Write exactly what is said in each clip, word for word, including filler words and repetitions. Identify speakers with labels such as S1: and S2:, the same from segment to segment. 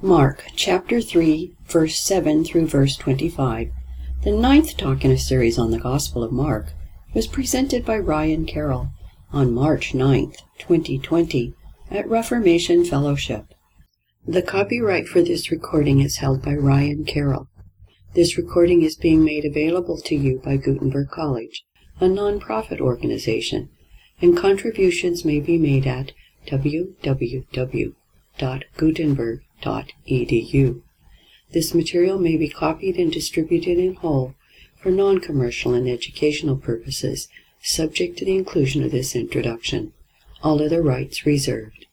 S1: Mark chapter three, verse seven through verse twenty-five. The ninth talk in a series on the Gospel of Mark was presented by Ryan Carroll on March ninth, twenty twenty, at Reformation Fellowship. The copyright for this recording is held by Ryan Carroll. This recording is being made available to you by Gutenberg College, a non-profit organization, and contributions may be made at w w w dot gutenberg dot e d u. This material may be copied and distributed in whole for non-commercial and educational purposes, subject to the inclusion of this introduction. All other rights reserved.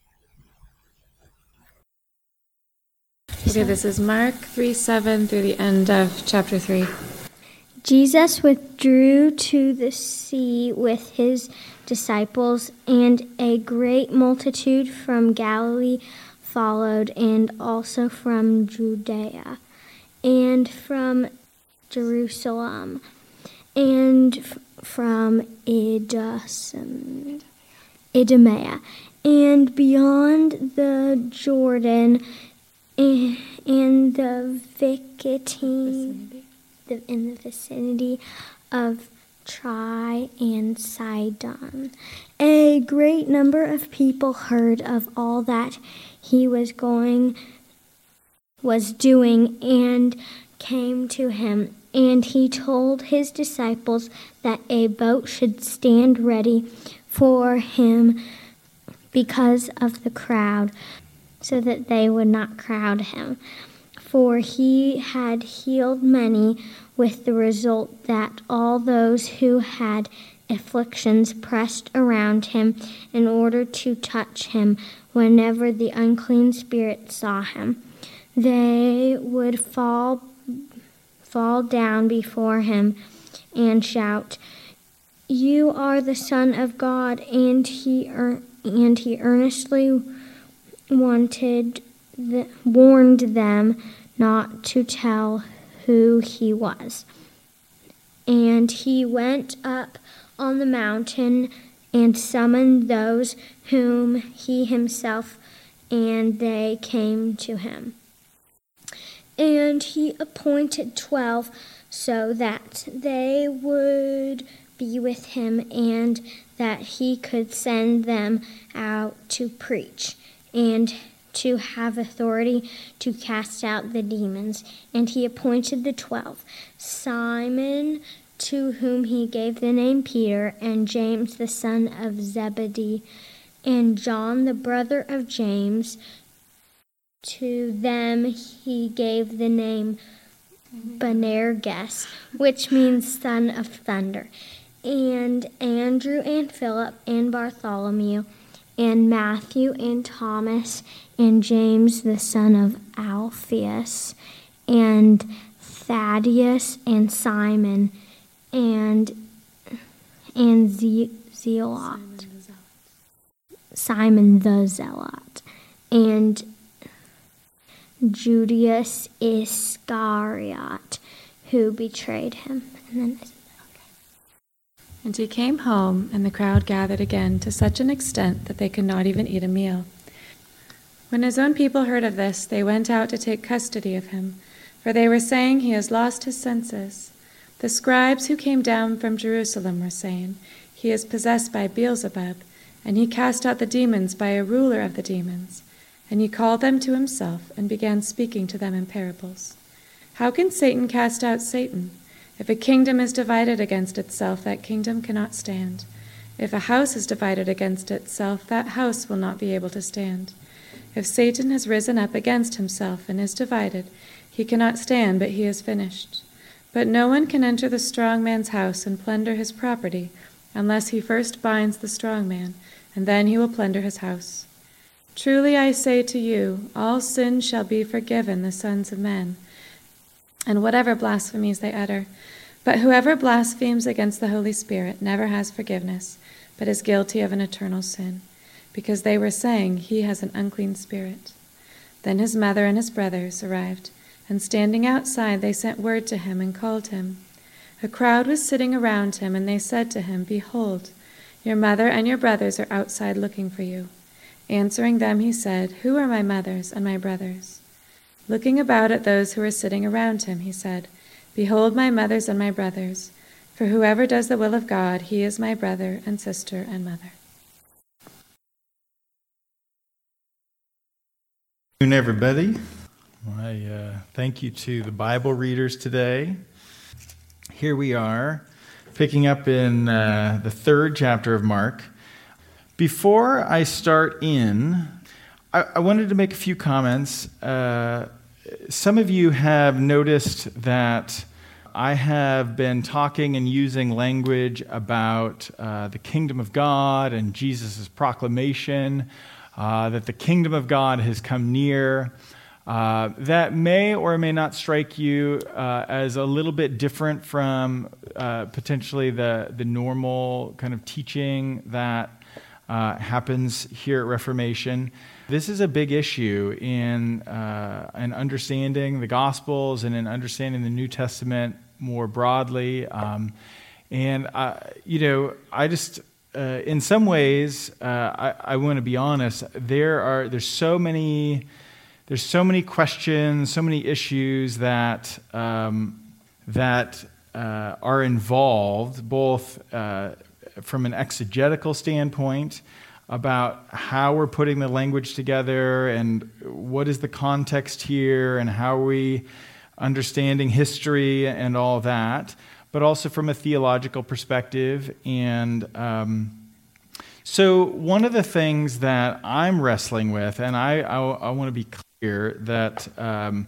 S2: Okay, this is Mark three seven through the end of chapter three.
S3: Jesus withdrew to the sea with his disciples, and a great multitude from Galilee followed, and also from Judea, and from Jerusalem, and f- from Idumea, Idumea, and beyond the Jordan, and, and the vicinity, the, in the vicinity of Tyre and Sidon. A great number of people heard of all that he was going, was doing, and came to him. And he told his disciples that a boat should stand ready for him because of the crowd, so that they would not crowd him. For he had healed many, with the result that all those who had afflictions pressed around him in order to touch him. Whenever the unclean spirit saw him, they would fall fall down before him and shout, "You are the Son of God." And he er- and he earnestly wanted the, warned them not to tell who he was. And he went up on the mountain and summoned those whom he himself, and they came to him. And he appointed twelve, so that they would be with him, and that he could send them out to preach, and to have authority to cast out the demons. And he appointed the twelve: Simon, to whom he gave the name Peter, and James the son of Zebedee, and John the brother of James. To them he gave the name Boanerges, which means son of thunder, and Andrew and Philip and Bartholomew, and Matthew and Thomas, and James the son of Alphaeus, and Thaddeus, and Simon, and and Ze- Zealot, Simon the Zealot, and Judas Iscariot, who betrayed him. And then
S2: And he came home, and the crowd gathered again to such an extent that they could not even eat a meal. When his own people heard of this, they went out to take custody of him, for they were saying, "He has lost his senses." The scribes who came down from Jerusalem were saying, "He is possessed by Beelzebub, and he cast out the demons by a ruler of the demons." And he called them to himself and began speaking to them in parables. "How can Satan cast out Satan? If a kingdom is divided against itself, that kingdom cannot stand. If a house is divided against itself, that house will not be able to stand. If Satan has risen up against himself and is divided, he cannot stand, but he is finished. But no one can enter the strong man's house and plunder his property, unless he first binds the strong man, and then he will plunder his house. Truly I say to you, all sins shall be forgiven the sons of men, and whatever blasphemies they utter. But whoever blasphemes against the Holy Spirit never has forgiveness, but is guilty of an eternal sin, because they were saying, 'He has an unclean spirit.' Then his mother and his brothers arrived, and standing outside they sent word to him and called him. A crowd was sitting around him, and they said to him, 'Behold, your mother and your brothers are outside looking for you.' Answering them, he said, 'Who are my mothers and my brothers?' Looking about at those who were sitting around him, he said, "Behold my mothers and my brothers, for whoever does the will of God, he is my brother and sister and mother."
S4: Good afternoon, everybody. I uh, thank you to the Bible readers today. Here we are, picking up in uh, the third chapter of Mark. Before I start in, I, I wanted to make a few comments. Uh, some of you have noticed that I have been talking and using language about uh, the kingdom of God and Jesus' proclamation uh, that the kingdom of God has come near. Uh, that may or may not strike you uh, as a little bit different from uh, potentially the, the normal kind of teaching that uh, happens here at Reformation. This is a big issue in, uh, in understanding the Gospels and in understanding the New Testament more broadly. Um, and, uh, you know, I just... Uh, in some ways, uh, I, I want to be honest. There are there's so many there's so many questions, so many issues that um, that uh, are involved, both uh, from an exegetical standpoint about how we're putting the language together and what is the context here and how are we understanding history and all that, but also from a theological perspective. And um, so one of the things that I'm wrestling with, and I, I, I want to be clear that um,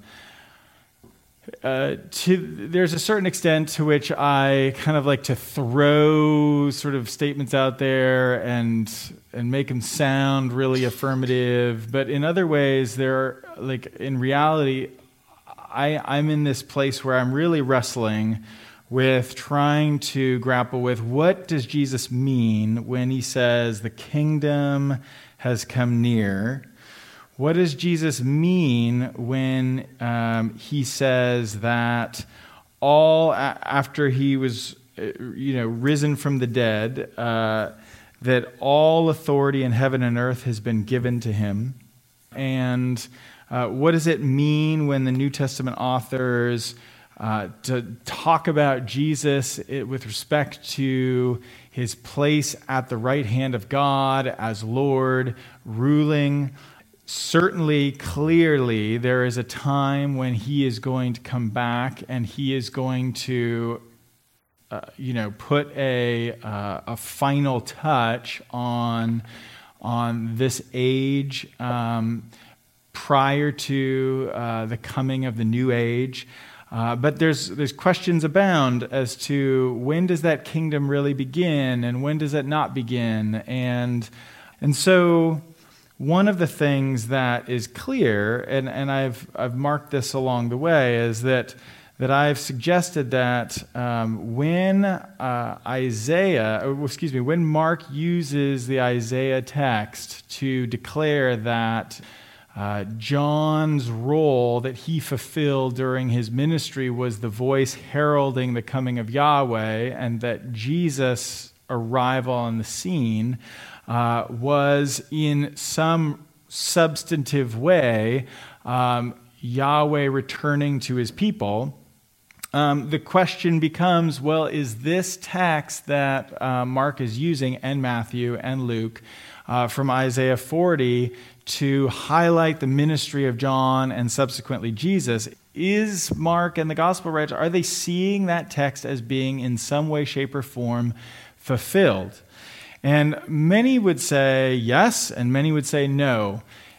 S4: uh, to, there's a certain extent to which I kind of like to throw sort of statements out there and and make them sound really affirmative, but in other ways, they're like in reality, I, I'm in this place where I'm really wrestling with trying to grapple with what does Jesus mean when he says the kingdom has come near? What does Jesus mean when um, he says that all a- after he was, you know, risen from the dead, uh, that all authority in heaven and earth has been given to him? And uh, what does it mean when the New Testament authors Uh, to talk about Jesus it, with respect to his place at the right hand of God as Lord, ruling? Certainly, clearly, there is a time when he is going to come back and he is going to, uh, you know, put a uh, a final touch on on this age um, prior to uh, the coming of the new age. Uh, but there's there's questions abound as to when does that kingdom really begin and when does it not begin, and and so one of the things that is clear, and, and I've I've marked this along the way, is that that I've suggested that um, when uh, Isaiah, or excuse me, when Mark uses the Isaiah text to declare that Uh, John's role that he fulfilled during his ministry was the voice heralding the coming of Yahweh, and that Jesus' arrival on the scene uh, was in some substantive way um, Yahweh returning to his people. Um, the question becomes, well, is this text that uh, Mark is using, and Matthew and Luke, uh, from Isaiah forty to highlight the ministry of John and subsequently Jesus, is Mark and the gospel writers, are they seeing that text as being in some way, shape, or form fulfilled? And many would say yes, and many would say no.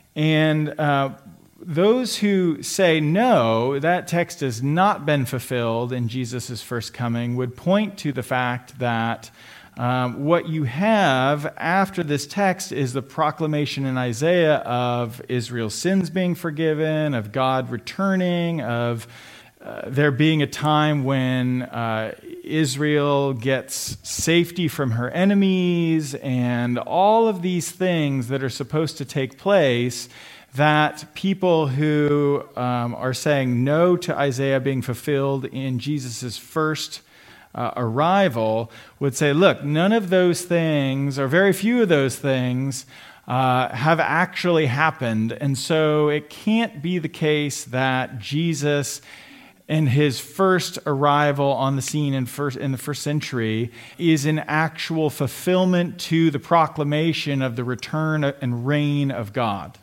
S4: And uh, those who say no, that text has not been fulfilled in Jesus' first coming, would point to the fact that Um, what you have after this text is the proclamation in Isaiah of Israel's sins being forgiven, of God returning, of uh, there being a time when uh, Israel gets safety from her enemies, and all of these things that are supposed to take place, that people who um, are saying no to Isaiah being fulfilled in Jesus' first Uh, arrival would say, look, none of those things, or very few of those things, uh, have actually happened. And so it can't be the case that Jesus, in his first arrival on the scene in, first, in the first century, is an actual fulfillment to the proclamation of the return and reign of God.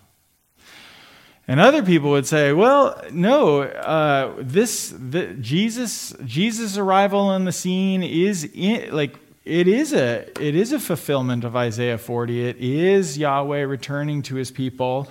S4: And other people would say, well, no, uh, this the, Jesus Jesus' arrival on the scene is in, like it is a it is a fulfillment of Isaiah forty. It is Yahweh returning to his people.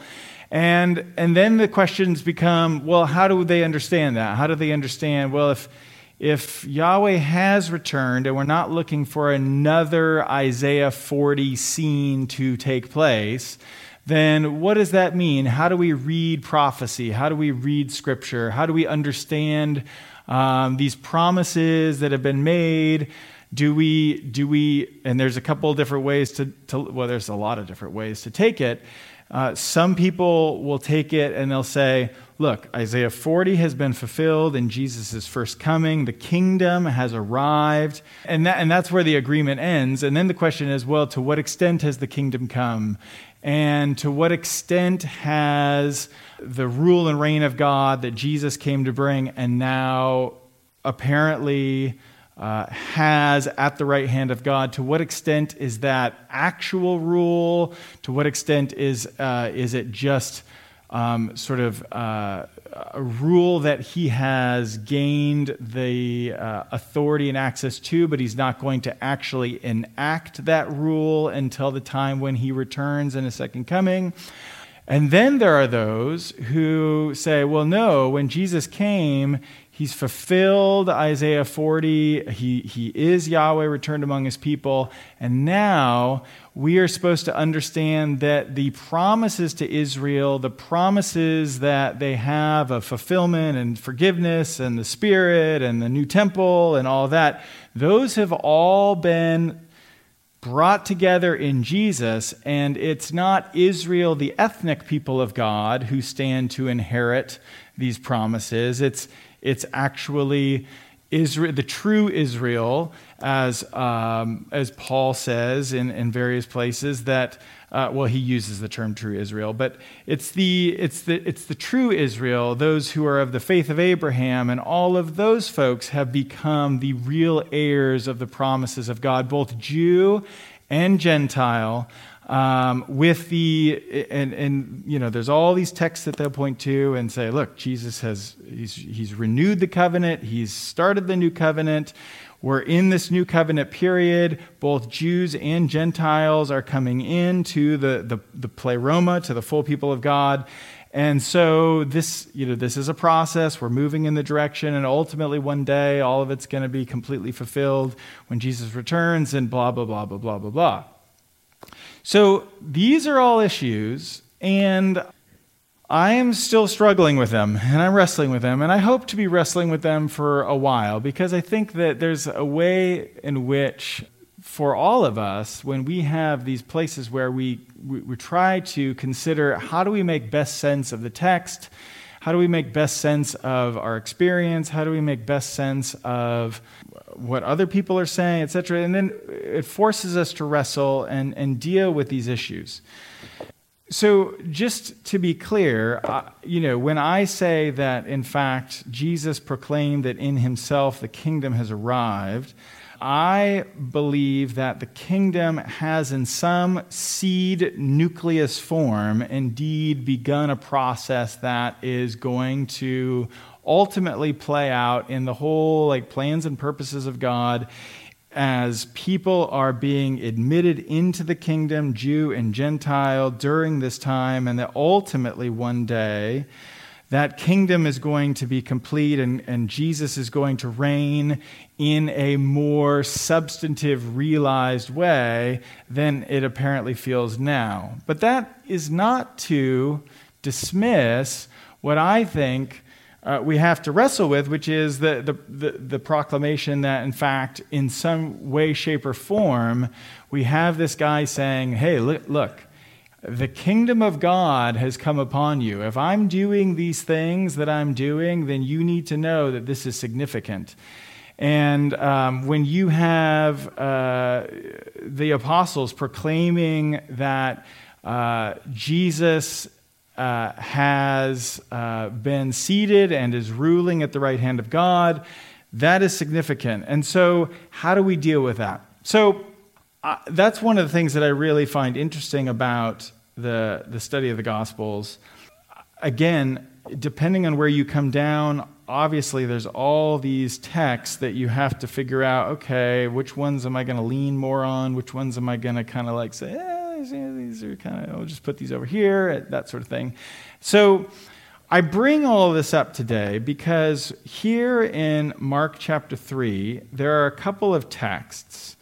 S4: And and then the questions become, well, how do they understand that? How do they understand, well, if if Yahweh has returned and we're not looking for another Isaiah forty scene to take place, then what does that mean? How do we read prophecy? How do we read Scripture? How do we understand um, these promises that have been made? Do we, do we, and there's a couple of different ways to, to well, there's a lot of different ways to take it. Uh, some people will take it and they'll say, look, Isaiah forty has been fulfilled in Jesus' first coming. The kingdom has arrived. And, that, and that's where the agreement ends. And then the question is, well, to what extent has the kingdom come? And to what extent has the rule and reign of God that Jesus came to bring and now apparently uh, has at the right hand of God, to what extent is that actual rule? To what extent is uh, is it just um, sort of uh, a rule that he has gained the uh, authority and access to, but he's not going to actually enact that rule until the time when he returns in his second coming? And then there are those who say, well, no, when Jesus came, he's fulfilled Isaiah forty. He, he is Yahweh returned among his people. And now we are supposed to understand that the promises to Israel, the promises that they have of fulfillment and forgiveness and the Spirit and the new temple and all that, those have all been brought together in Jesus, and it's not Israel, the ethnic people of God, who stand to inherit these promises. It's it's actually Israel, the true Israel, as um, as Paul says in, in various places that uh, well, he uses the term true Israel, but it's the it's the it's the true Israel, those who are of the faith of Abraham, and all of those folks have become the real heirs of the promises of God, both Jew and Gentile. Um, with the and and you know, there's all these texts that they'll point to and say, look, Jesus has he's he's renewed the covenant, he's started the new covenant. We're in this new covenant period. Both Jews and Gentiles are coming into the the, the pleroma, to the full people of God. And so this, you know, this is a process. We're moving in the direction, and ultimately one day all of it's going to be completely fulfilled when Jesus returns, and blah, blah, blah, blah, blah, blah, blah. So these are all issues, and I am still struggling with them, and I'm wrestling with them, and I hope to be wrestling with them for a while, because I think that there's a way in which, for all of us, when we have these places where we, we, we try to consider how do we make best sense of the text, how do we make best sense of our experience, how do we make best sense of what other people are saying, et cetera, and then it forces us to wrestle and, and deal with these issues. So just to be clear, uh, you know, when I say that, in fact, Jesus proclaimed that in himself the kingdom has arrived, I believe that the kingdom has in some seed nucleus form indeed begun a process that is going to ultimately play out in the whole like plans and purposes of God, as people are being admitted into the kingdom, Jew and Gentile, during this time, and that ultimately one day that kingdom is going to be complete, and, and Jesus is going to reign in a more substantive, realized way than it apparently feels now. But that is not to dismiss what I think Uh, we have to wrestle with, which is the, the, the, the proclamation that, in fact, in some way, shape, or form, we have this guy saying, hey, look, look, the kingdom of God has come upon you. If I'm doing these things that I'm doing, then you need to know that this is significant. And um, when you have uh, the apostles proclaiming that uh, Jesus uh, has uh, been seated and is ruling at the right hand of God. That is significant. And so how do we deal with that? So uh, that's one of the things that I really find interesting about the, the study of the Gospels. Again, depending on where you come down, obviously there's all these texts that you have to figure out, okay, which ones am I going to lean more on? Which ones am I going to kind of like say, eh, these are kind of, I'll just put these over here, that sort of thing. So I bring all of this up today because here in Mark chapter three, there are a couple of texts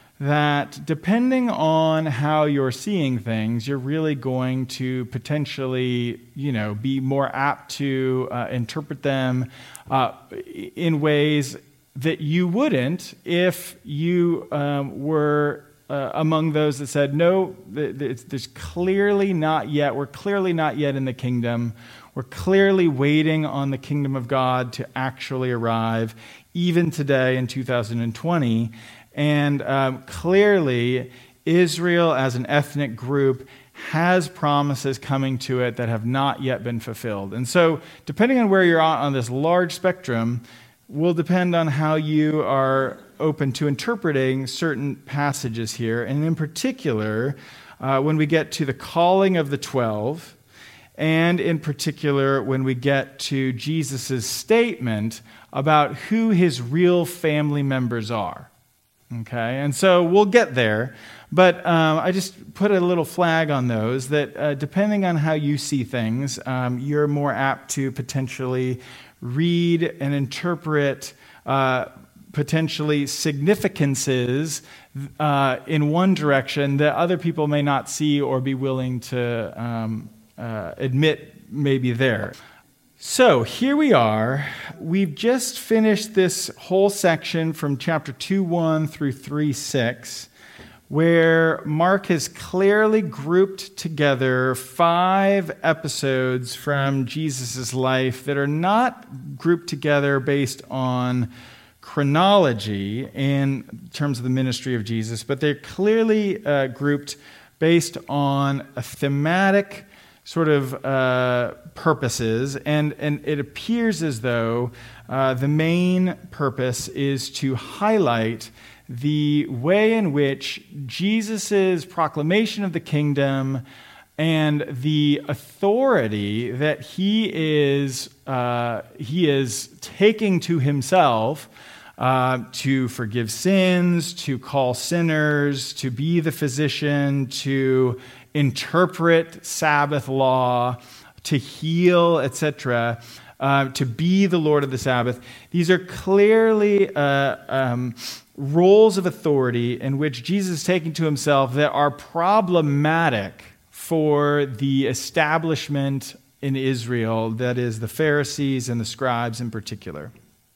S4: that, depending on how you're seeing things, you're really going to potentially, you know, be more apt to uh, interpret them uh, in ways that you wouldn't if you um, were uh, among those that said, no, there's clearly not yet, we're clearly not yet in the kingdom. We're clearly waiting on the kingdom of God to actually arrive, even today in two thousand twenty. And um, clearly, Israel as an ethnic group has promises coming to it that have not yet been fulfilled. And so, depending on where you're at on this large spectrum, will depend on how you are open to interpreting certain passages here. And in particular, uh, when we get to the calling of the twelve, and in particular, when we get to Jesus' statement about who his real family members are. Okay, and so we'll get there, but um, I just put a little flag on those that uh, depending on how you see things, um, you're more apt to potentially read and interpret uh, potentially significances uh, in one direction that other people may not see or be willing to um, uh, admit may be there. So here we are. We've just finished this whole section from chapter two one through three six, where Mark has clearly grouped together five episodes from Jesus' life that are not grouped together based on chronology in terms of the ministry of Jesus, but they're clearly uh, grouped based on a thematic sort of uh, purposes, and, and it appears as though uh, the main purpose is to highlight the way in which Jesus' proclamation of the kingdom and the authority that he is uh, he is taking to himself uh, to forgive sins, to call sinners, to be the physician, to interpret Sabbath law, to heal, et cetera, uh, to be the Lord of the Sabbath. These are clearly uh, um, roles of authority in which Jesus is taking to himself that are problematic for the establishment in Israel, that is, the Pharisees and the scribes in particular.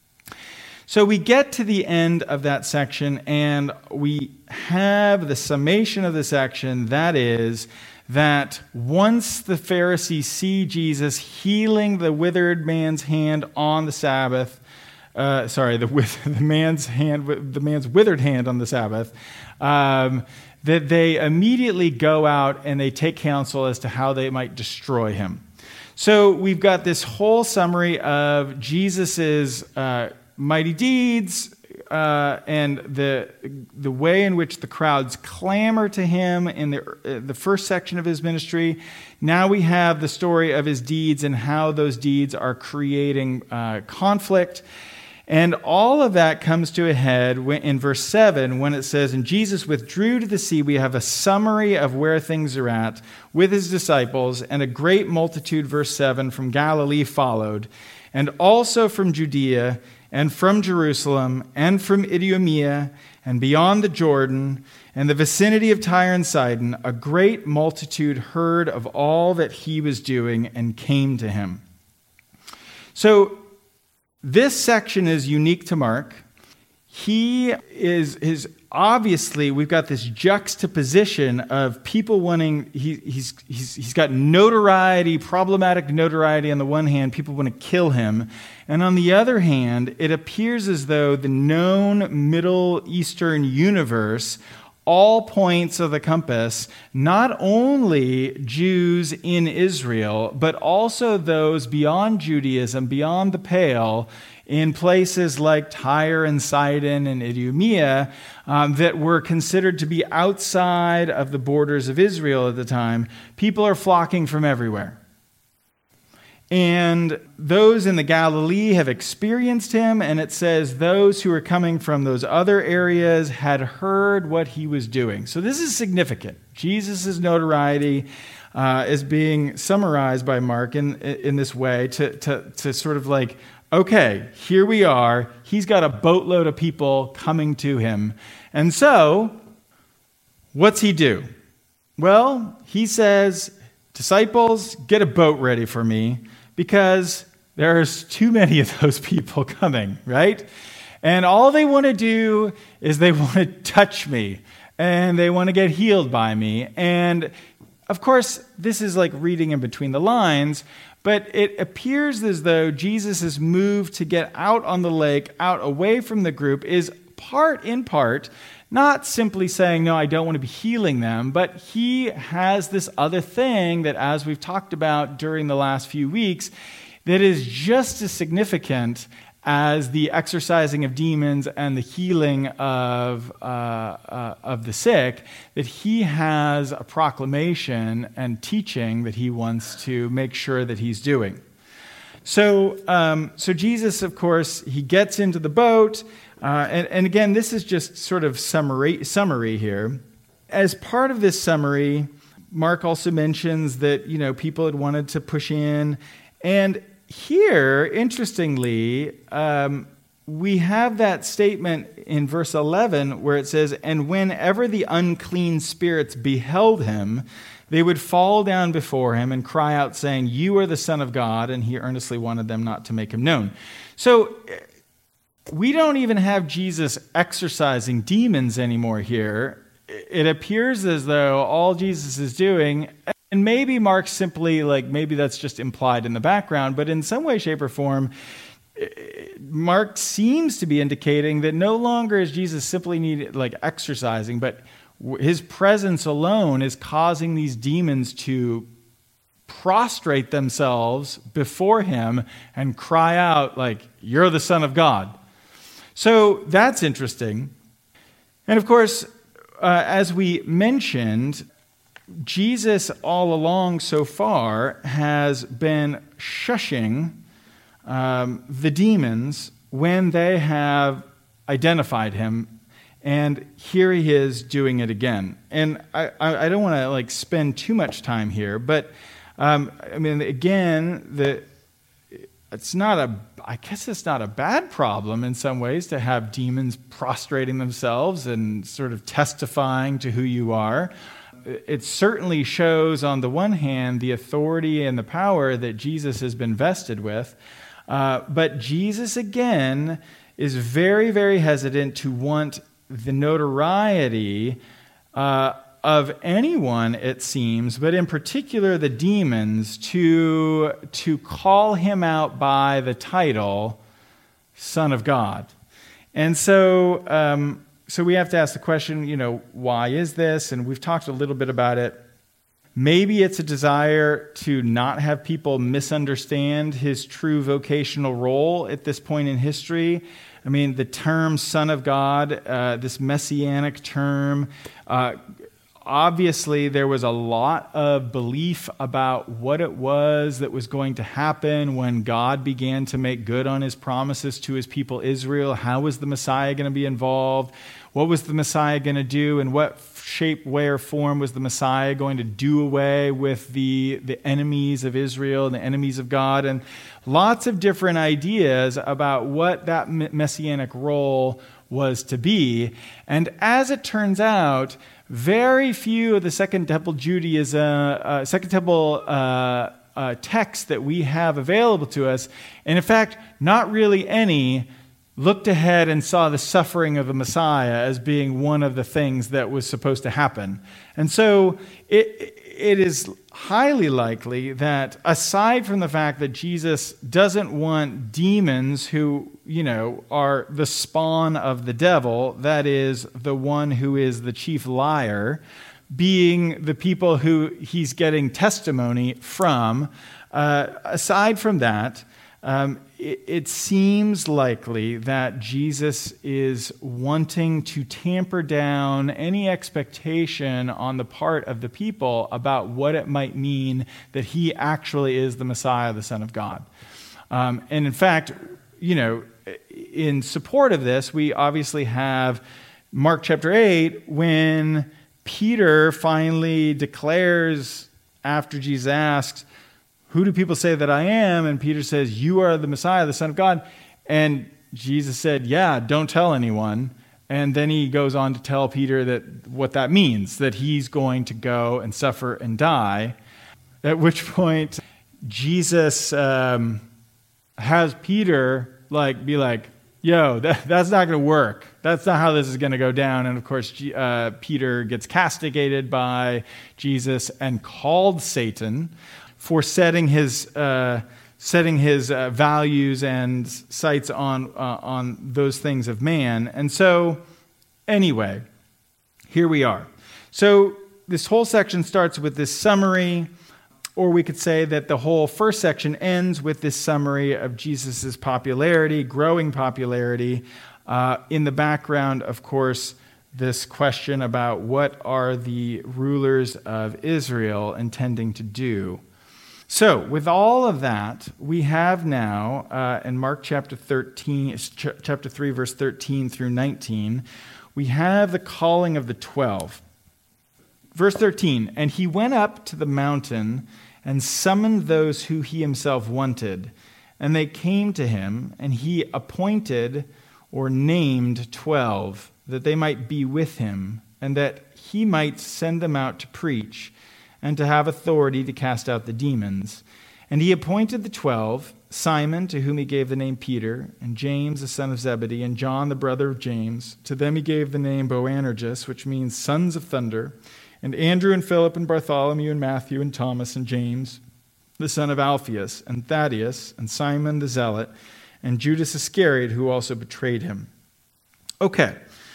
S4: So we get to the end of that section, and we have the summation of the section, that is, that once the Pharisees see Jesus healing the withered man's hand on the Sabbath, uh, sorry, the, the man's hand, the man's withered hand on the Sabbath, um, that they immediately go out and they take counsel as to how they might destroy him. So we've got this whole summary of Jesus's uh, mighty deeds, uh, and the the way in which the crowds clamor to him in the uh, the first section of his ministry. Now we have the story of his deeds and how those deeds are creating uh, conflict. And all of that comes to a head in verse seven when it says, "And Jesus withdrew to the sea." We have a summary of where things are at with his disciples, and a great multitude, verse seven, from Galilee followed, and also from Judea, and from Jerusalem, and from Idumea, and beyond the Jordan, and the vicinity of Tyre and Sidon, a great multitude heard of all that he was doing and came to him. So this section is unique to Mark. He is, is obviously, we've got this juxtaposition of people wanting, he, he's, he's, he's got notoriety, problematic notoriety on the one hand, people want to kill him. And on the other hand, it appears as though the known Middle Eastern universe all points of the compass, not only Jews in Israel, but also those beyond Judaism, beyond the pale, in places like Tyre and Sidon and Idumea, um, that were considered to be outside of the borders of Israel at the time. People are flocking from everywhere. And those in the Galilee have experienced him, and it says those who are coming from those other areas had heard what he was doing. So this is significant. Jesus' notoriety uh, is being summarized by Mark in, in this way to, to, to sort of like, okay, here we are. He's got a boatload of people coming to him. And so, what's he do? Well, he says, disciples, get a boat ready for me, because there's too many of those people coming, right? And all they want to do is they want to touch me, and they want to get healed by me. And of course, this is like reading in between the lines, but it appears as though Jesus' move to get out on the lake, out away from the group, is part in part not simply saying, no, I don't want to be healing them, but he has this other thing that, as we've talked about during the last few weeks, that is just as significant as the exorcising of demons and the healing of, uh, uh, of the sick, that he has a proclamation and teaching that he wants to make sure that he's doing. So, um, so Jesus, of course, he gets into the boat. Uh, and, and again, this is just sort of summary, summary here. As part of this summary, Mark also mentions that, you know, people had wanted to push in. And here, interestingly, um, we have that statement in verse eleven where it says, and whenever the unclean spirits beheld him, they would fall down before him and cry out, saying, you are the Son of God. And he earnestly wanted them not to make him known. So we don't even have Jesus exorcising demons anymore here. It appears as though all Jesus is doing, and maybe Mark simply, like, maybe that's just implied in the background, but in some way, shape, or form, Mark seems to be indicating that no longer is Jesus simply need, like exorcising, but his presence alone is causing these demons to prostrate themselves before him and cry out, like, you're the Son of God. So that's interesting. And of course, uh, as we mentioned, Jesus all along so far has been shushing um, the demons when they have identified him, and here he is doing it again. And I, I, I don't want to like spend too much time here, but um, I mean, again, the it's not a I guess it's not a bad problem in some ways to have demons prostrating themselves and sort of testifying to who you are. It certainly shows, on the one hand, the authority and the power that Jesus has been vested with. Uh, but Jesus, again, is very, very hesitant to want the notoriety uh, of anyone, it seems, but in particular the demons, to, to call him out by the title Son of God. And so, um, so we have to ask the question, you know, why is this? And we've talked a little bit about it. Maybe it's a desire to not have people misunderstand his true vocational role at this point in history. I mean, the term Son of God, uh, this messianic term, uh, obviously, there was a lot of belief about what it was that was going to happen when God began to make good on his promises to his people Israel. How was the Messiah going to be involved? What was the Messiah going to do? In what shape, way, or form was the Messiah going to do away with the, the enemies of Israel and the enemies of God? And lots of different ideas about what that messianic role was to be. And as it turns out, very few of the Second Temple Judaism, uh, Second Temple uh, uh, texts that we have available to us, and in fact, not really any, looked ahead and saw the suffering of the Messiah as being one of the things that was supposed to happen. And so it, it is highly likely that aside from the fact that Jesus doesn't want demons who, you know, are the spawn of the devil, that is the one who is the chief liar, being the people who he's getting testimony from, uh, aside from that, um, it, it seems likely that Jesus is wanting to tamper down any expectation on the part of the people about what it might mean that he actually is the Messiah, the Son of God. Um, and in fact, you know, in support of this, we obviously have Mark chapter eight, when Peter finally declares, after Jesus asks, "Who do people say that I am?" And Peter says, "You are the Messiah, the Son of God." And Jesus said, "Yeah, don't tell anyone." And then he goes on to tell Peter that what that means, that he's going to go and suffer and die. At which point, Jesus um, has Peter like be like, "Yo, that, that's not going to work. That's not how this is going to go down." And of course, uh, Peter gets castigated by Jesus and called Satan for setting his uh, setting his uh, values and sights on uh, on those things of man. And so, anyway, here we are. So this whole section starts with this summary, or we could say that the whole first section ends with this summary of Jesus' popularity, growing popularity. Uh, in the background, of course, this question about what are the rulers of Israel intending to do. So, with all of that, we have now, uh, in Mark chapter thirteen, ch- chapter three, verse thirteen through nineteen, we have the calling of the twelve. Verse thirteen, "And he went up to the mountain and summoned those who he himself wanted. And they came to him, and he appointed or named twelve, that they might be with him, and that he might send them out to preach, and to have authority to cast out the demons. And he appointed the twelve, Simon, to whom he gave the name Peter, and James, the son of Zebedee, and John, the brother of James. To them he gave the name Boanerges, which means sons of thunder, and Andrew and Philip and Bartholomew and Matthew and Thomas and James, the son of Alphaeus, and Thaddeus, and Simon the Zealot, and Judas Iscariot, who also betrayed him." Okay,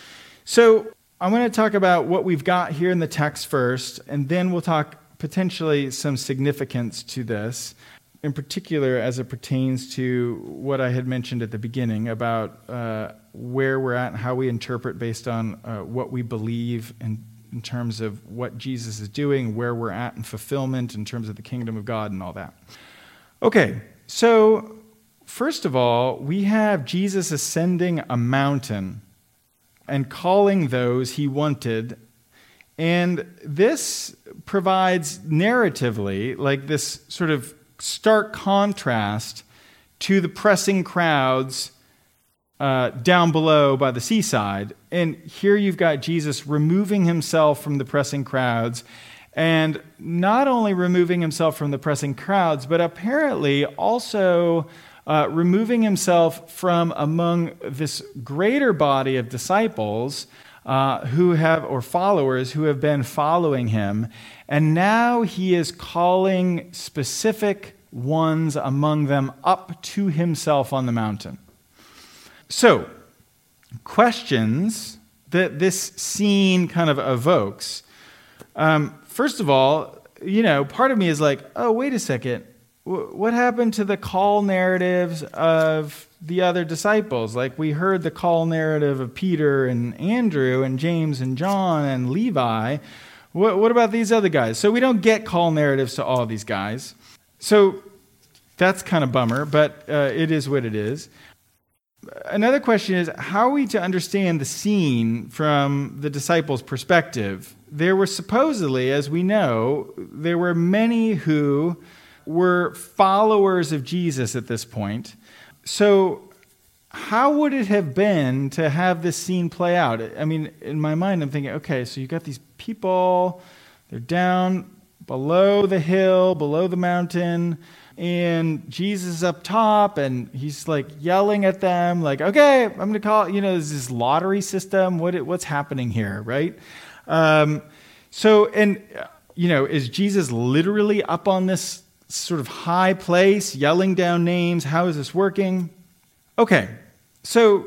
S4: so I'm going to talk about what we've got here in the text first, and then we'll talk potentially some significance to this, in particular as it pertains to what I had mentioned at the beginning about uh, where we're at and how we interpret based on uh, what we believe in, in terms of what Jesus is doing, where we're at in fulfillment in terms of the kingdom of God and all that. Okay, so first of all, we have Jesus ascending a mountain and calling those he wanted. And this provides narratively like this sort of stark contrast to the pressing crowds uh, down below by the seaside. And here you've got Jesus removing himself from the pressing crowds, and not only removing himself from the pressing crowds, but apparently also Uh, removing himself from among this greater body of disciples uh, who have, or followers who have been following him. And now he is calling specific ones among them up to himself on the mountain. So, questions that this scene kind of evokes. Um, first of all, you know, part of me is like, oh, wait a second. What happened to the call narratives of the other disciples? Like, we heard the call narrative of Peter and Andrew and James and John and Levi. What, what about these other guys? So we don't get call narratives to all these guys. So that's kind of bummer, but uh, it is what it is. Another question is, how are we to understand the scene from the disciples' perspective? There were supposedly, as we know, there were many who were followers of Jesus at this point. So how would it have been to have this scene play out? I mean, in my mind, I'm thinking, okay, so you got these people, they're down below the hill, below the mountain, and Jesus is up top, and he's like yelling at them, like, okay, I'm going to call, you know, there's this lottery system. What What's happening here, right? Um, so, and you know, is Jesus literally up on this sort of high place, yelling down names? How is this working? Okay, so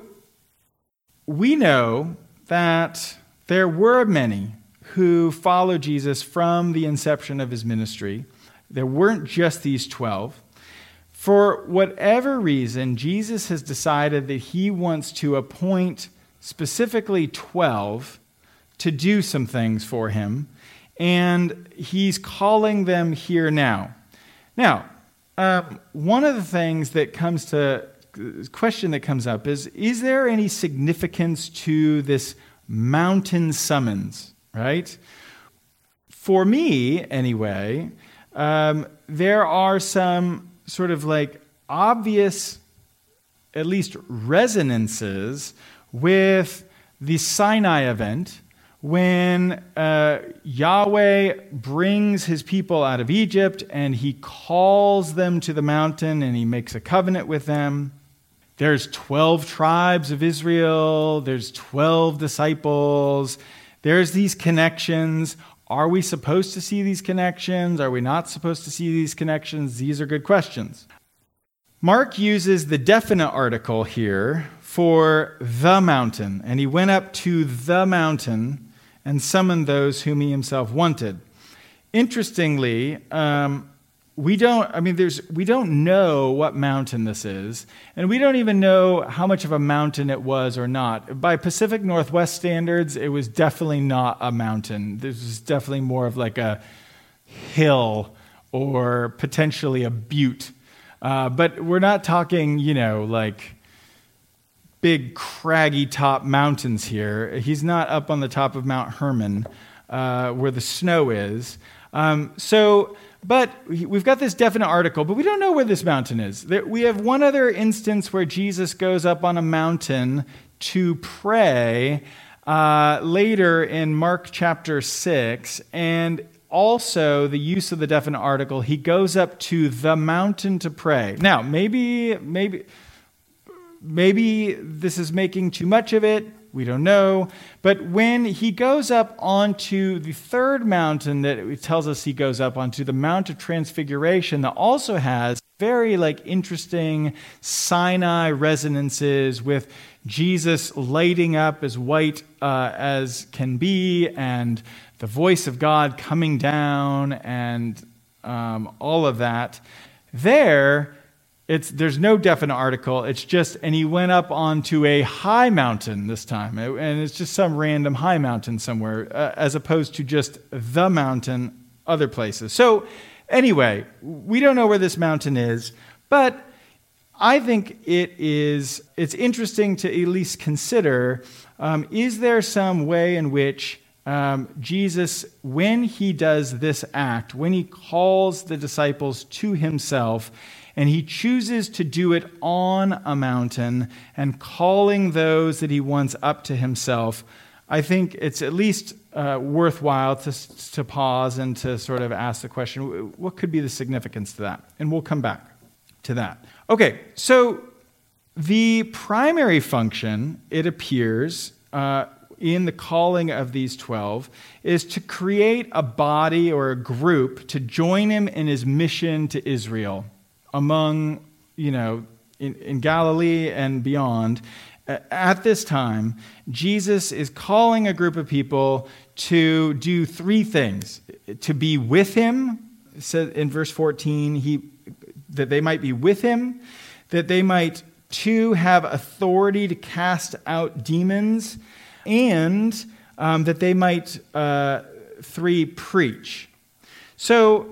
S4: we know that there were many who followed Jesus from the inception of his ministry. There weren't just these twelve. For whatever reason, Jesus has decided that he wants to appoint specifically twelve to do some things for him, and he's calling them here now. Now, um, one of the things that comes to, question that comes up is, is there any significance to this mountain summons, right? For me, anyway, um, there are some sort of like obvious, at least resonances with the Sinai event when uh, Yahweh brings his people out of Egypt and he calls them to the mountain and he makes a covenant with them. There's twelve tribes of Israel. There's twelve disciples. There's these connections. Are we supposed to see these connections? Are we not supposed to see these connections? These are good questions. Mark uses the definite article here for the mountain, and he went up to the mountain and summoned those whom he himself wanted. Interestingly, um, we don't, I mean, there's, we don't know what mountain this is, and we don't even know how much of a mountain it was or not. By Pacific Northwest standards, it was definitely not a mountain. This was definitely more of like a hill or potentially a butte. Uh, but we're not talking, you know, like big craggy top mountains here. He's not up on the top of Mount Hermon uh, where the snow is. Um, so... But we've got this definite article, but we don't know where this mountain is. We have one other instance where Jesus goes up on a mountain to pray uh, later in Mark chapter six, and also the use of the definite article. He goes up to the mountain to pray. Now, maybe, maybe, maybe this is making too much of it. We don't know. But when he goes up onto the third mountain that it tells us he goes up onto, the Mount of Transfiguration, that also has very like interesting Sinai resonances with Jesus lighting up as white uh, as can be, and the voice of God coming down, and um, all of that. There, It's there's no definite article. It's just, and he went up onto a high mountain this time. And it's just some random high mountain somewhere, uh, as opposed to just the mountain other places. So anyway, we don't know where this mountain is, but I think it is, it's interesting to at least consider, um, is there some way in which um, Jesus, when he does this act, when he calls the disciples to himself, and he chooses to do it on a mountain and calling those that he wants up to himself, I think it's at least uh, worthwhile to, to pause and to sort of ask the question, what could be the significance to that? And we'll come back to that. Okay, so the primary function, it appears, uh, in the calling of these twelve, is to create a body or a group to join him in his mission to Israel. Among, you know, in, in Galilee and beyond, at this time, Jesus is calling a group of people to do three things. To be with him, said in verse fourteen, he, that they might be with him, that they might, two, have authority to cast out demons, and um, that they might, uh, three, preach. So,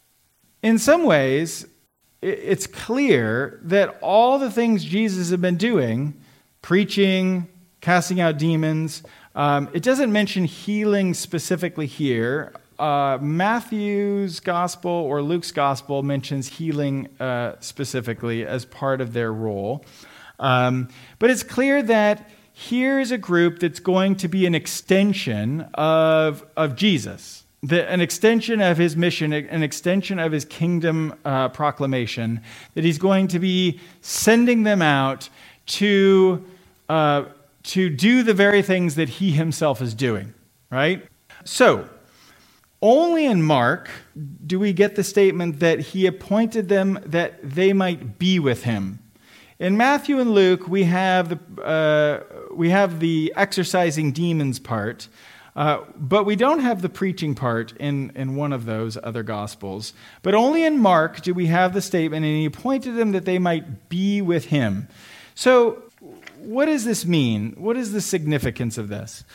S4: in some ways, it's clear that all the things Jesus has been doing, preaching, casting out demons, um, it doesn't mention healing specifically here. Uh, Matthew's gospel or Luke's gospel mentions healing uh, specifically as part of their role. Um, but it's clear that here's a group that's going to be an extension of, of Jesus. The, an extension of his mission, an extension of his kingdom uh, proclamation, that he's going to be sending them out to, uh, to do the very things that he himself is doing, right? So, Only in Mark do we get the statement that he appointed them that they might be with him. In Matthew and Luke, we have the, uh, we have the exorcising demons part, uh, but we don't have the preaching part in, in one of those other Gospels. But only in Mark do we have the statement, and he appointed them that they might be with him. So what does this mean? What is the significance of this?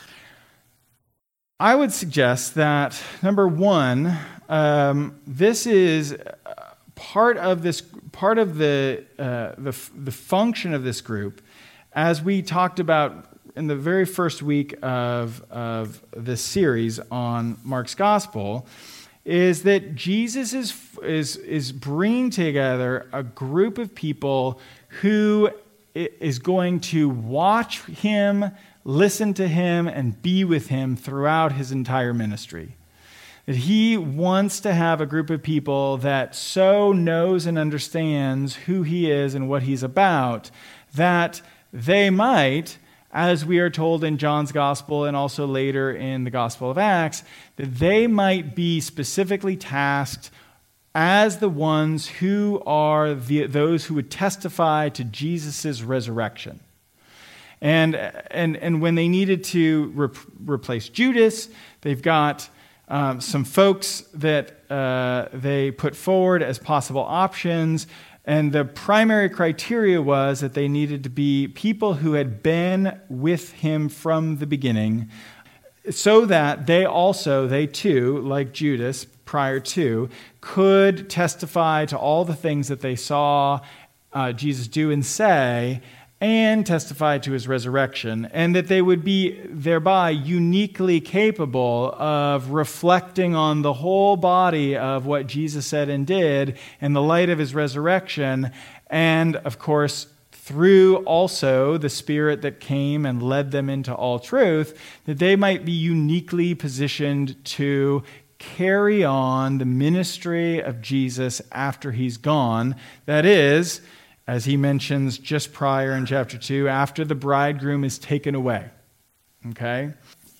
S4: I would suggest that, number one, um, this is part of this part of the, uh, the the function of this group, as we talked about in the very first week of of this series on Mark's Gospel, is that Jesus is is is bringing together a group of people who is going to watch him, listen to him, and be with him throughout his entire ministry. That he wants to have a group of people that so knows and understands who he is and what he's about, that they might, as we are told in John's Gospel and also later in the Gospel of Acts, that they might be specifically tasked as the ones who are the, those who would testify to Jesus' resurrection. And, and, and when they needed to re- replace Judas, they've got um, some folks that uh, they put forward as possible options. And the primary criteria was that they needed to be people who had been with him from the beginning, so that they also, they too, like Judas prior to, could testify to all the things that they saw uh, Jesus do and say, and testify to his resurrection, and that they would be thereby uniquely capable of reflecting on the whole body of what Jesus said and did in the light of his resurrection, and of course, through also the Spirit that came and led them into all truth, that they might be uniquely positioned to carry on the ministry of Jesus after he's gone. That is, as he mentions just prior in chapter two, after the bridegroom is taken away. Okay?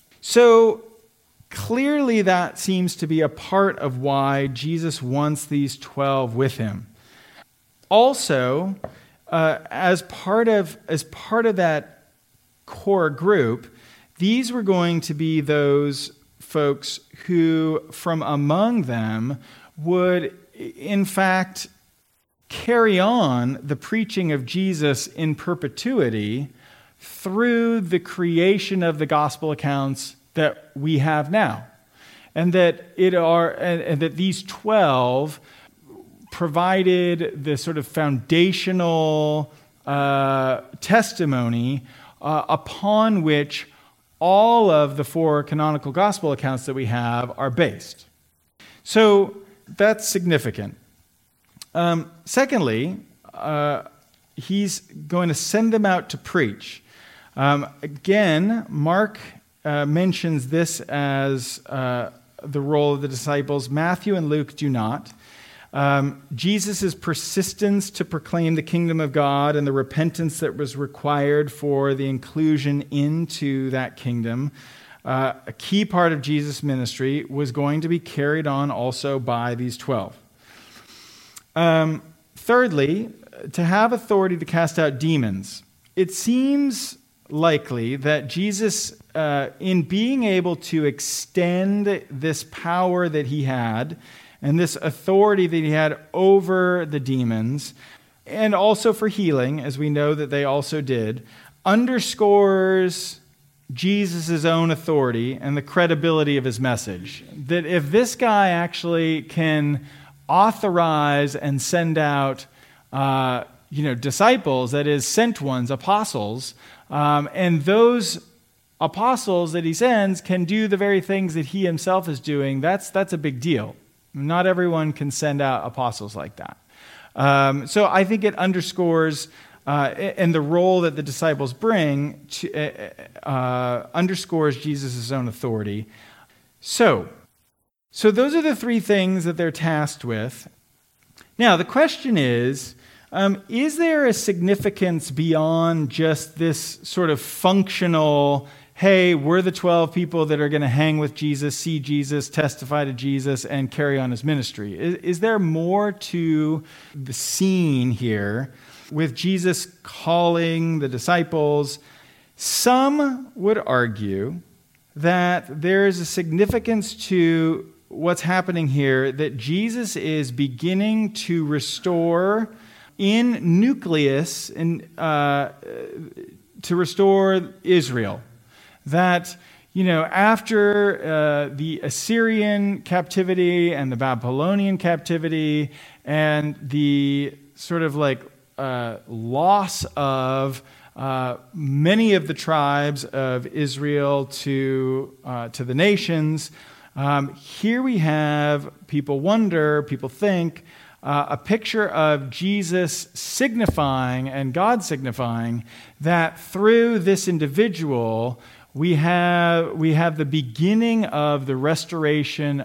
S4: So clearly that seems to be a part of why Jesus wants these twelve with him. Also, uh, as part of as part of that core group, these were going to be those folks who from among them would in fact carry on the preaching of Jesus in perpetuity through the creation of the gospel accounts that we have now. And that it are and, and that these twelve provided the sort of foundational uh, testimony uh, upon which all of the four canonical gospel accounts that we have are based. So that's significant. Um, secondly, uh, he's going to send them out to preach. Um, again, Mark uh, mentions this as uh, the role of the disciples. Matthew and Luke do not. Um, Jesus' persistence to proclaim the kingdom of God and the repentance that was required for the inclusion into that kingdom, uh, a key part of Jesus' ministry, was going to be carried on also by these twelve. Um, thirdly, to have authority to cast out demons. It seems likely that Jesus, uh, in being able to extend this power that he had and this authority that he had over the demons, and also for healing, as we know that they also did, underscores Jesus' own authority and the credibility of his message. That if this guy actually can authorize and send out uh, you know, disciples, that is, sent ones, apostles, um, and those apostles that he sends can do the very things that he himself is doing, that's that's a big deal. Not everyone can send out apostles like that. Um, so I think it underscores, uh, and the role that the disciples bring, to, uh, underscores Jesus' own authority. So, so those are the three things that they're tasked with. Now, the question is, um, is there a significance beyond just this sort of functional, hey, we're the twelve people that are going to hang with Jesus, see Jesus, testify to Jesus, and carry on his ministry. Is, is there more to the scene here with Jesus calling the disciples? Some would argue that there is a significance to what's happening here, that Jesus is beginning to restore in nucleus, in, uh, to restore Israel. That, you know, after uh, the Assyrian captivity and the Babylonian captivity and the sort of like uh, loss of uh, many of the tribes of Israel to uh, to the nations, um, here we have people wonder, people think, uh, a picture of Jesus signifying and God signifying that through this individual, We have we have the beginning of the restoration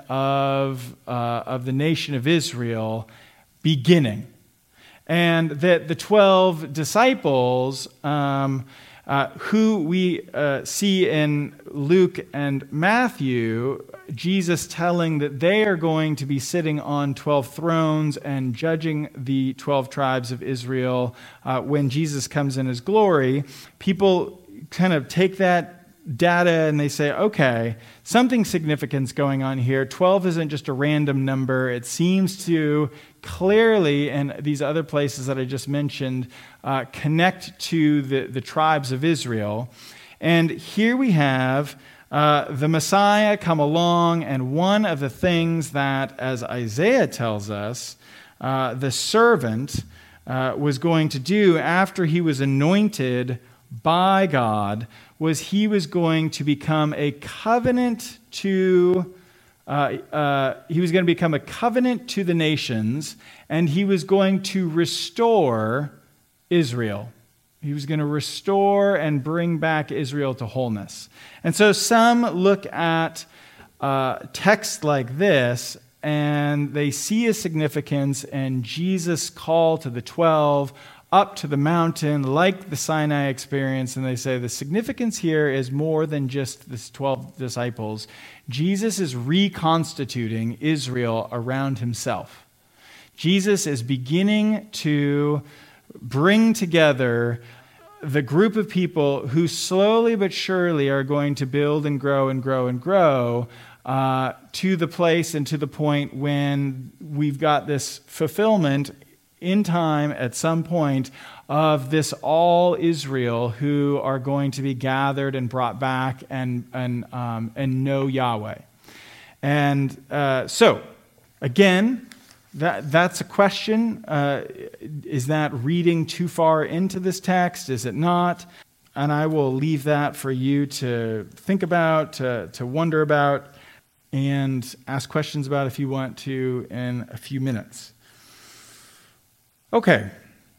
S4: of uh, of the nation of Israel beginning, and that the twelve disciples um, uh, who we uh, see in Luke and Matthew, Jesus telling that they are going to be sitting on twelve thrones and judging the twelve tribes of Israel uh, when Jesus comes in his glory. People kind of take that data and they say, okay, something significant's going on here. twelve isn't just a random number. It seems to clearly, in these other places that I just mentioned, uh, connect to the, the tribes of Israel. And here we have uh, the Messiah come along, and one of the things that, as Isaiah tells us, uh, the servant uh, was going to do after he was anointed by God was he was going to become a covenant to, uh, uh, he was going to become a covenant to the nations, and he was going to restore Israel. He was going to restore and bring back Israel to wholeness. And so some look at uh, texts like this, and they see a significance in Jesus' call to the twelve up to the mountain, like the Sinai experience, and they say the significance here is more than just the twelve disciples. Jesus is reconstituting Israel around himself. Jesus is beginning to bring together the group of people who slowly but surely are going to build and grow and grow and grow uh, to the place and to the point when we've got this fulfillment in time at some point of this all Israel who are going to be gathered and brought back and and um, and know Yahweh. And uh, so, again, that that's a question. Uh, is that reading too far into this text? Is it not? And I will leave that for you to think about, to, to wonder about, and ask questions about if you want to in a few minutes. Okay,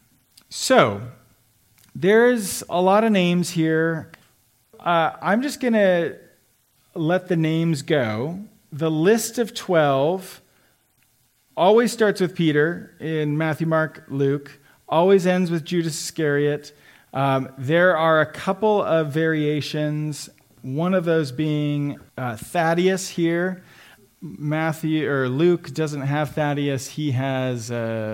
S4: so there's a lot of names here. Uh, I'm just going to let the names go. The list of twelve always starts with Peter in Matthew, Mark, Luke, always ends with Judas Iscariot. Um, there are a couple of variations, one of those being uh, Thaddeus here. Matthew or Luke doesn't have Thaddeus. He has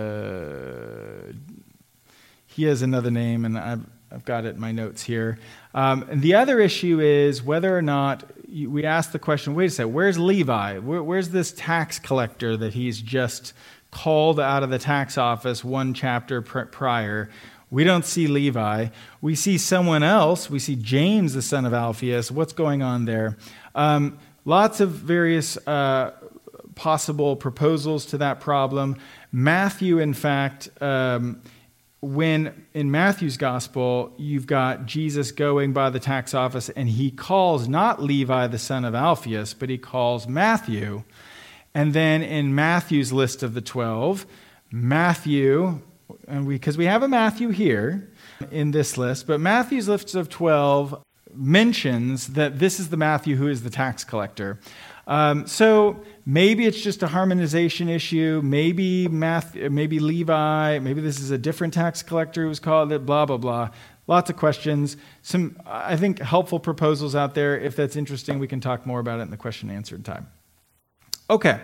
S4: uh, he has another name, and I've I've got it in my notes here. Um, and the other issue is whether or not we ask the question: wait a second, where's Levi? Where, where's this tax collector that he's just called out of the tax office one chapter pr- prior? We don't see Levi. We see someone else. We see James, the son of Alphaeus. What's going on there? Um, Lots of various uh, possible proposals to that problem. Matthew, in fact, um, when in Matthew's gospel, you've got Jesus going by the tax office, and he calls not Levi, the son of Alphaeus, but he calls Matthew. And then in Matthew's list of the twelve, Matthew, and we because we have a Matthew here in this list, but Matthew's list of twelve mentions that this is the Matthew who is the tax collector. Um, so maybe it's just a harmonization issue. Maybe Matthew, maybe Levi, maybe this is a different tax collector who's called it, blah, blah, blah. Lots of questions. Some, I think, helpful proposals out there. If that's interesting, we can talk more about it in the question and answer time. Okay.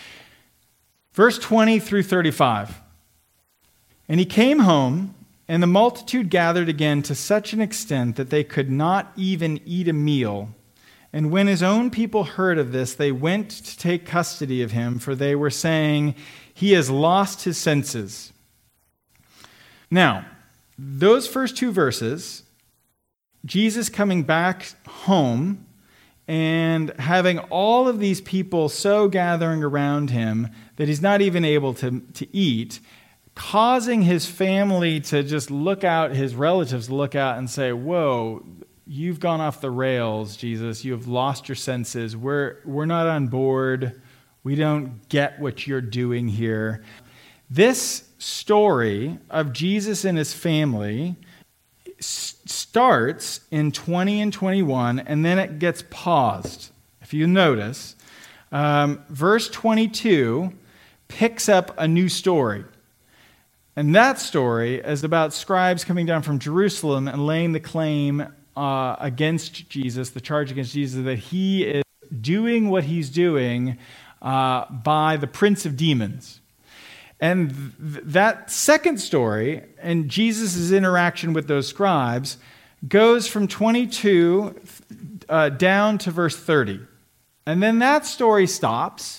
S4: Verse twenty through thirty-five. And he came home, and the multitude gathered again to such an extent that they could not even eat a meal. And when his own people heard of this, they went to take custody of him, for they were saying, he has lost his senses. Now, those first two verses, Jesus coming back home and having all of these people so gathering around him that he's not even able to, to eat, causing his family to just look out, his relatives to look out and say, whoa, you've gone off the rails, Jesus. You have lost your senses. We're, we're not on board. We don't get what you're doing here. This story of Jesus and his family s- starts in twenty and twenty-one, and then it gets paused. If you notice, um, verse twenty-two picks up a new story. And that story is about scribes coming down from Jerusalem and laying the claim uh, against Jesus, the charge against Jesus, that he is doing what he's doing uh, by the prince of demons. And th- that second story, and Jesus' interaction with those scribes, goes from twenty-two uh, down to verse thirty. And then that story stops.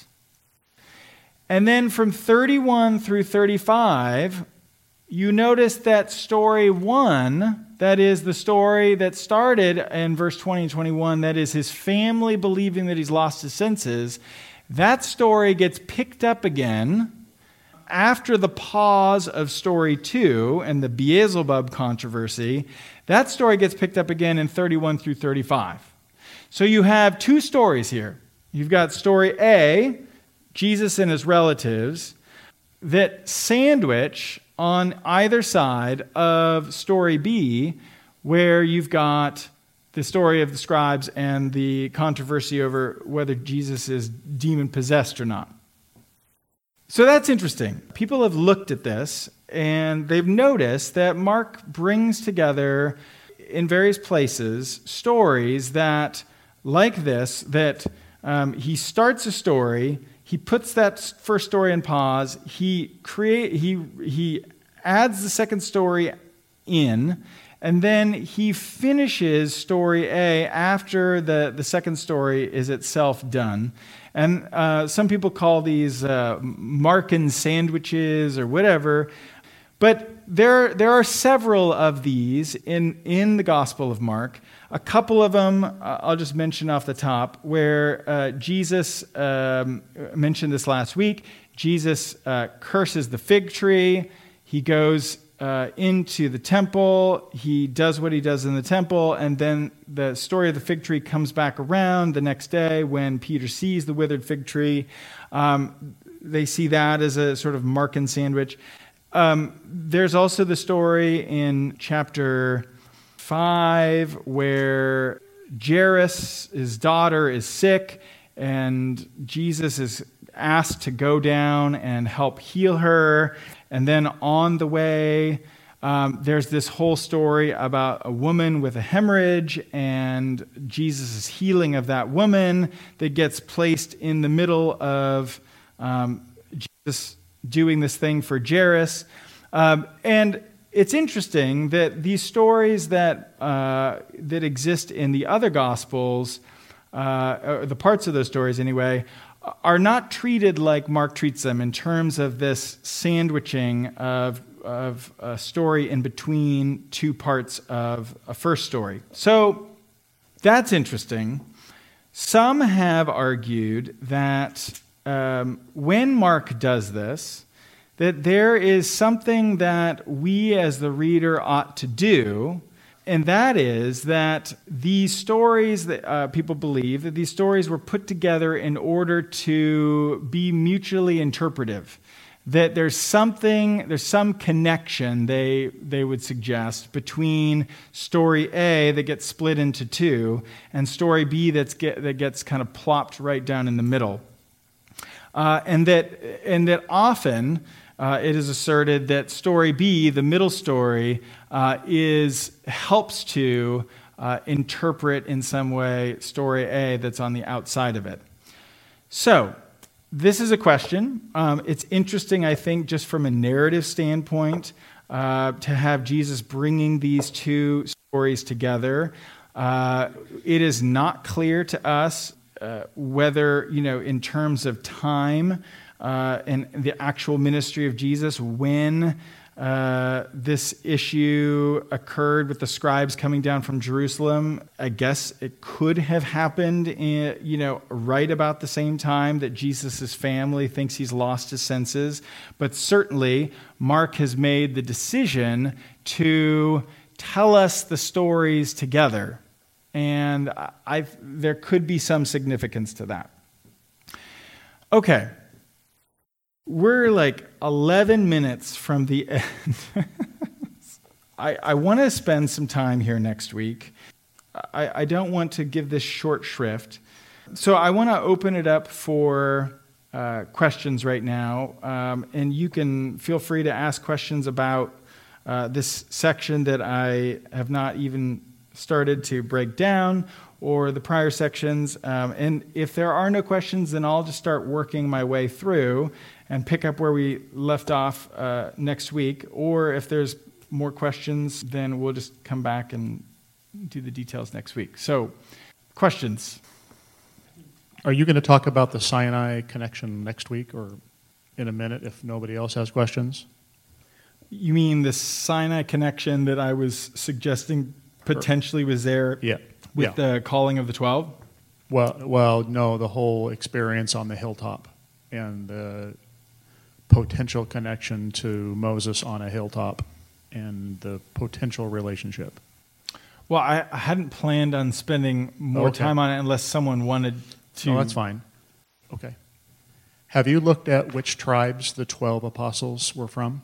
S4: And then from thirty-one through thirty-five, you notice that story one, that is the story that started in verse twenty and twenty-one, that is his family believing that he's lost his senses, that story gets picked up again after the pause of story two and the Beelzebub controversy. That story gets picked up again in thirty-one through thirty-five. So you have two stories here. You've got story A, Jesus and his relatives, that sandwich on either side of story B, where you've got the story of the scribes and the controversy over whether Jesus is demon-possessed or not. So that's interesting. People have looked at this, and they've noticed that Mark brings together in various places stories that, like this, that um, he starts a story, he puts that first story in pause, he create he he adds the second story in, and then he finishes story A after the, the second story is itself done. And uh, some people call these uh, Markan sandwiches or whatever. But there, there are several of these in, in the Gospel of Mark. A couple of them, uh, I'll just mention off the top, where uh, Jesus, um, mentioned this last week, Jesus uh, curses the fig tree. He goes uh, into the temple. He does what he does in the temple. And then the story of the fig tree comes back around the next day when Peter sees the withered fig tree. Um, they see that as a sort of Markan sandwich. Um, there's also the story in chapter five where Jairus, his daughter, is sick, and Jesus is asked to go down and help heal her. And then on the way, um, there's this whole story about a woman with a hemorrhage and Jesus' healing of that woman that gets placed in the middle of um, Jesus doing this thing for Jairus. Um, and it's interesting that these stories that uh, that exist in the other Gospels, uh, or the parts of those stories anyway, are not treated like Mark treats them in terms of this sandwiching of, of a story in between two parts of a first story. So that's interesting. Some have argued that um, when Mark does this, that there is something that we as the reader ought to do, and that is that these stories, that uh, people believe that these stories were put together in order to be mutually interpretive. That there's something, there's some connection, they they would suggest, between story A that gets split into two and story B that's get, that gets kind of plopped right down in the middle. Uh, and that and that often uh, it is asserted that story B, the middle story, uh, is helps to uh, interpret in some way story A that's on the outside of it. So, this is a question. Um, it's interesting, I think, just from a narrative standpoint, uh, to have Jesus bringing these two stories together. Uh, it is not clear to us uh, whether, you know, in terms of time uh, and the actual ministry of Jesus, when uh, this issue occurred with the scribes coming down from Jerusalem. I guess it could have happened, in, you know, right about the same time that Jesus' family thinks he's lost his senses. But certainly, Mark has made the decision to tell us the stories together. And I, there could be some significance to that. Okay. We're like eleven minutes from the end. I, I want to spend some time here next week. I, I don't want to give this short shrift. So I want to open it up for uh, questions right now. Um, and you can feel free to ask questions about uh, this section that I have not even started to break down, or the prior sections. Um, and if there are no questions, then I'll just start working my way through and pick up where we left off uh, next week. Or if there's more questions, then we'll just come back and do the details next week. So, questions?
S5: Are you going to talk about the Sinai connection next week or in a minute if nobody else has questions?
S4: You mean the Sinai connection that I was suggesting potentially was there
S5: yeah.
S4: with
S5: yeah.
S4: the calling of the twelve?
S5: Well, well, no, the whole experience on the hilltop and the potential connection to Moses on a hilltop and the potential relationship.
S4: Well, I, I hadn't planned on spending more
S5: okay.
S4: time on it unless someone wanted to.
S5: Oh, that's fine. Okay. Have you looked at which tribes the twelve apostles were from?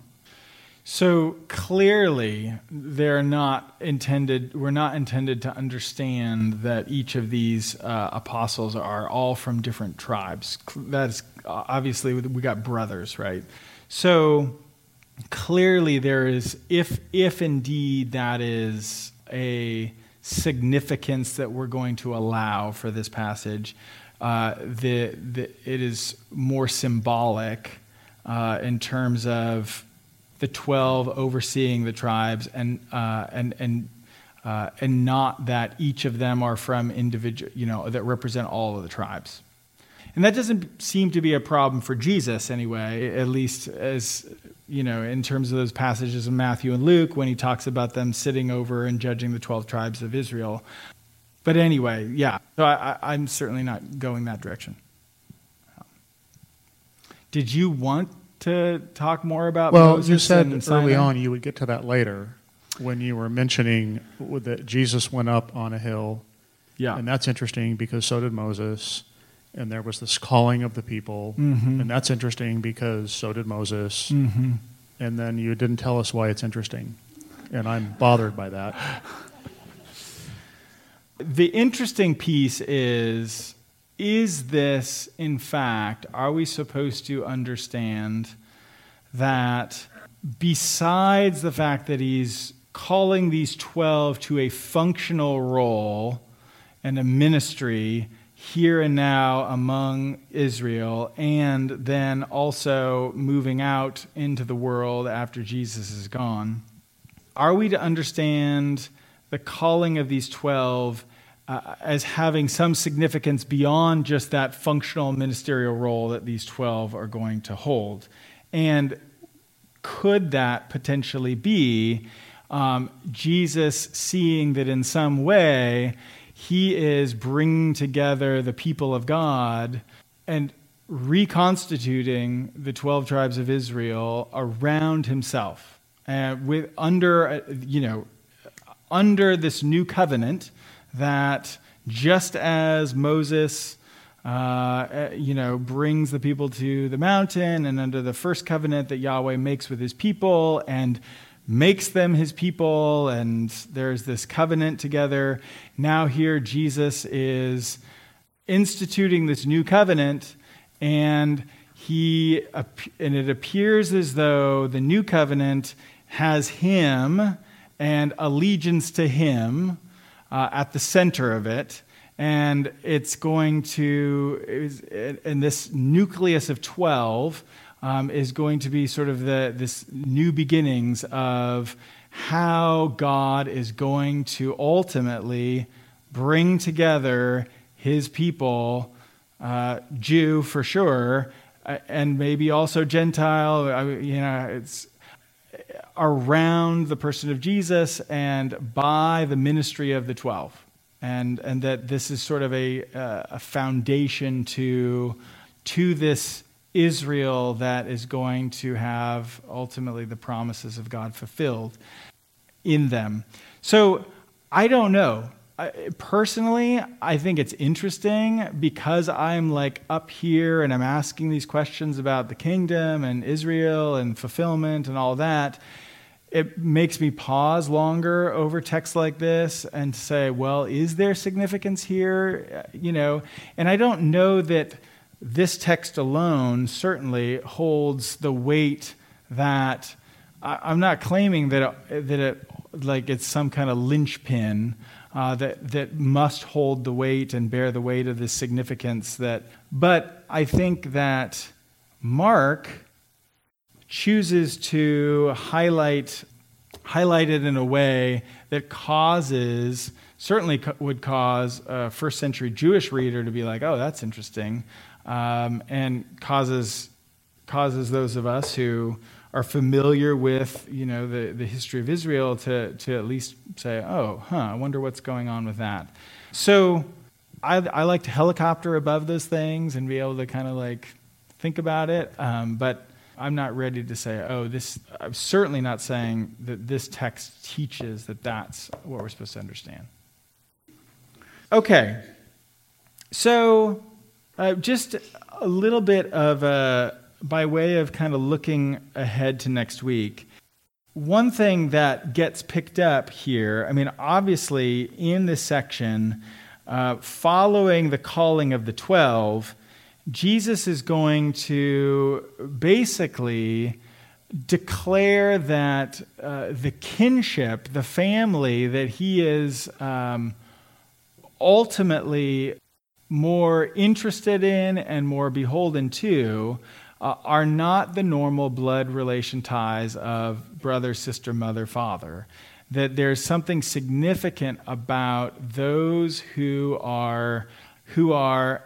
S4: So clearly, they're not intended. We're not intended to understand that each of these uh, apostles are all from different tribes. That's obviously we got brothers, right? So clearly, there is, if if indeed that is a significance that we're going to allow for this passage, uh, the the it is more symbolic uh, in terms of the twelve overseeing the tribes, and uh, and and uh, and not that each of them are from individual, you know, that represent all of the tribes. And that doesn't seem to be a problem for Jesus anyway, at least as, you know, in terms of those passages in Matthew and Luke when he talks about them sitting over and judging the twelve tribes of Israel. But anyway, yeah, so I, I, I'm certainly not going that direction. Did you want to talk more about
S5: well,
S4: Moses?
S5: You said
S4: and
S5: early
S4: Sinai?
S5: on you would get to that later when you were mentioning that Jesus went up on a hill.
S4: Yeah.
S5: And that's interesting because so did Moses. And there was this calling of the people.
S4: Mm-hmm.
S5: And that's interesting because so did Moses.
S4: Mm-hmm.
S5: And then you didn't tell us why it's interesting. And I'm bothered by that.
S4: The interesting piece is, is this, in fact, are we supposed to understand that besides the fact that he's calling these twelve to a functional role and a ministry here and now among Israel, and then also moving out into the world after Jesus is gone, are we to understand the calling of these twelve Uh, as having some significance beyond just that functional ministerial role that these twelve are going to hold? And could that potentially be um, Jesus seeing that in some way he is bringing together the people of God and reconstituting the twelve tribes of Israel around himself, uh, with under uh, you know under this new covenant? That just as Moses, uh, you know, brings the people to the mountain, and under the first covenant that Yahweh makes with his people and makes them his people, and there's this covenant together, now here Jesus is instituting this new covenant, and he and it appears as though the new covenant has him and allegiance to him uh, at the center of it. And it's going to, and this nucleus of twelve um, is going to be sort of the this new beginnings of how God is going to ultimately bring together his people, uh, Jew for sure, and maybe also Gentile. You know, it's around the person of Jesus and by the ministry of the twelve. And and that this is sort of a uh, a foundation to to this Israel that is going to have ultimately the promises of God fulfilled in them. So I don't know. I, personally, I think it's interesting because I'm like up here and I'm asking these questions about the kingdom and Israel and fulfillment and all that. It makes me pause longer over texts like this and say, well, is there significance here? You know, and I don't know that this text alone certainly holds the weight that I'm not claiming that it, that it like it's some kind of linchpin uh, that that must hold the weight and bear the weight of this significance. That, but I think that Mark chooses to highlight highlight it in a way that causes, certainly co- would cause a first century Jewish reader to be like, oh, that's interesting, um, and causes causes those of us who are familiar with, you know, the, the history of Israel to, to at least say, oh, huh, I wonder what's going on with that. So I, I like to helicopter above those things and be able to kind of like think about it, um, but I'm not ready to say, oh, this, I'm certainly not saying that this text teaches that that's what we're supposed to understand. Okay, so uh, just a little bit of a, by way of kind of looking ahead to next week, one thing that gets picked up here, I mean, obviously in this section, uh, following the calling of the twelve, Jesus is going to basically declare that uh, the kinship, the family that he is um, ultimately more interested in and more beholden to uh, are not the normal blood relation ties of brother, sister, mother, father. That there's something significant about those who are who are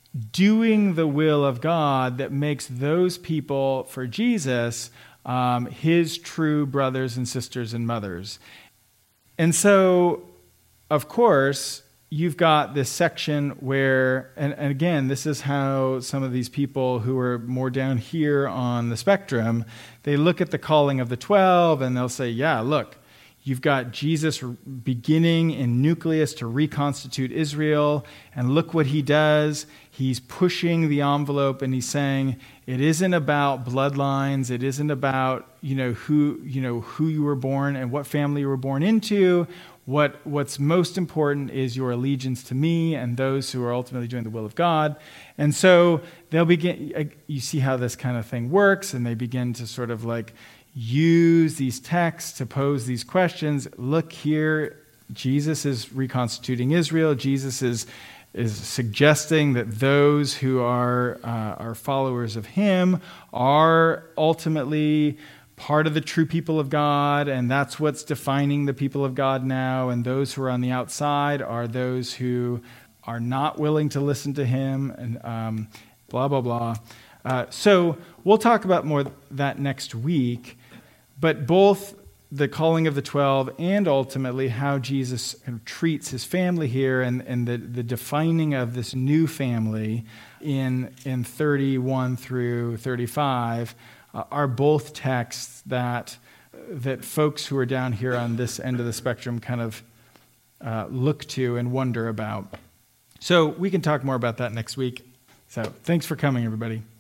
S4: doing the will of God that makes those people, for Jesus, um, his true brothers and sisters and mothers. And so, of course, you've got this section where, and, and again, this is how some of these people who are more down here on the spectrum, they look at the calling of the twelve and they'll say, yeah, look, you've got Jesus beginning in nucleus to reconstitute Israel, and look what he does. He's pushing the envelope and he's saying, it isn't about bloodlines, it isn't about, you know, who, you know, who you were born and what family you were born into. What what's most important is your allegiance to me and those who are ultimately doing the will of God. And so they'll begin, you see how this kind of thing works, and they begin to sort of like use these texts to pose these questions. Look here, Jesus is reconstituting Israel. Jesus is is suggesting that those who are uh, are followers of him are ultimately part of the true people of God, and that's what's defining the people of God now. And those who are on the outside are those who are not willing to listen to him, and um, blah, blah, blah. Uh, so we'll talk about more that next week. But both the calling of the twelve and ultimately how Jesus kind of treats his family here, and, and the, the defining of this new family in, in thirty-one through thirty-five uh, are both texts that, that folks who are down here on this end of the spectrum kind of uh, look to and wonder about. So we can talk more about that next week. So thanks for coming, everybody.